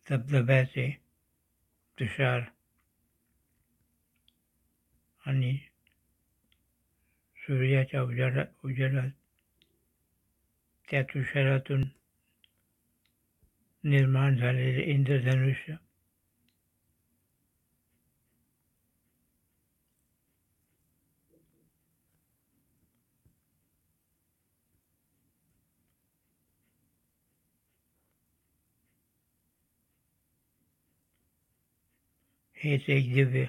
धबधब्याचे तुषार आणि सूर्याच्या उजेडात त्या तुषारातून निर्माण झालेले इंद्रधनुष्य हेच एक दिव्य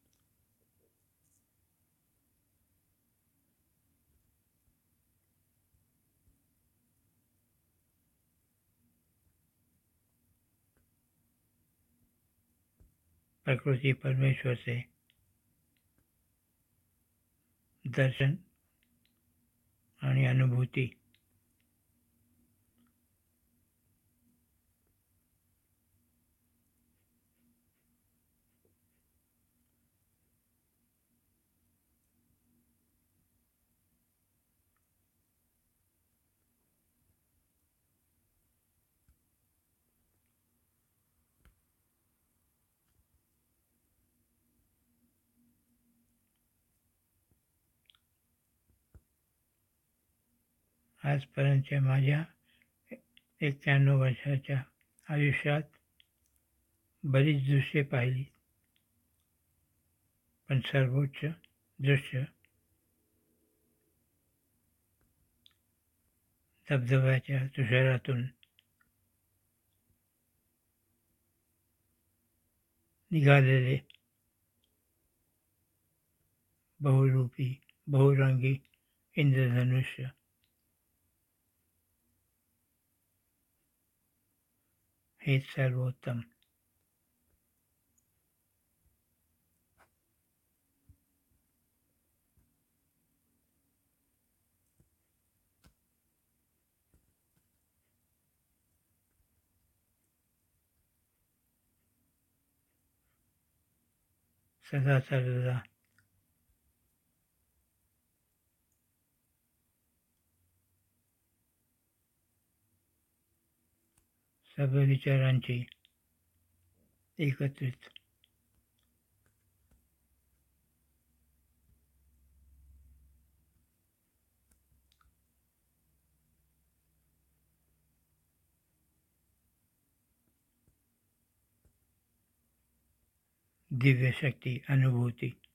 प्रकृति परमेश्वर से दर्शन आणि अनुभूती आजपर्यंतच्या माझ्या 91 वर्षाच्या आयुष्यात बरीच दृश्ये पाहिली, पण सर्वोच्च दृश्य धबधब्याच्या तुषारातून निघालेले बहुरूपी बहुरंगी इंद्रधनुष्य हेच सर्वोत्तम. सदा सर्वदा सर्व विचारांची एकत्रित दिव्य शक्ती अनुभूती